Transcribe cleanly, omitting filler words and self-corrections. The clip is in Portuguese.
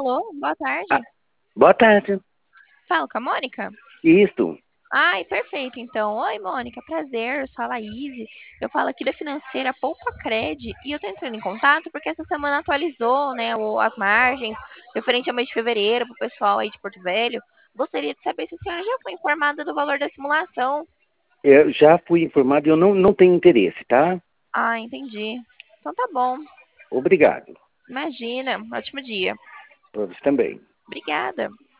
Alô, boa Ah, tarde. boa tarde. Falo com a Mônica? Isto. Ai, perfeito, então. Oi, Mônica, prazer, eu sou a Laís. Eu falo aqui da financeira Poupa Cred e eu tô entrando em contato porque essa semana atualizou, né, as margens referente ao mês de fevereiro pro pessoal aí de Porto Velho. Gostaria de saber se a senhora já foi informada do valor da simulação. Eu já fui informado e eu não tenho interesse, tá? Ah, entendi. Então tá bom. Obrigado. Imagina, ótimo dia. Para você também. Obrigada.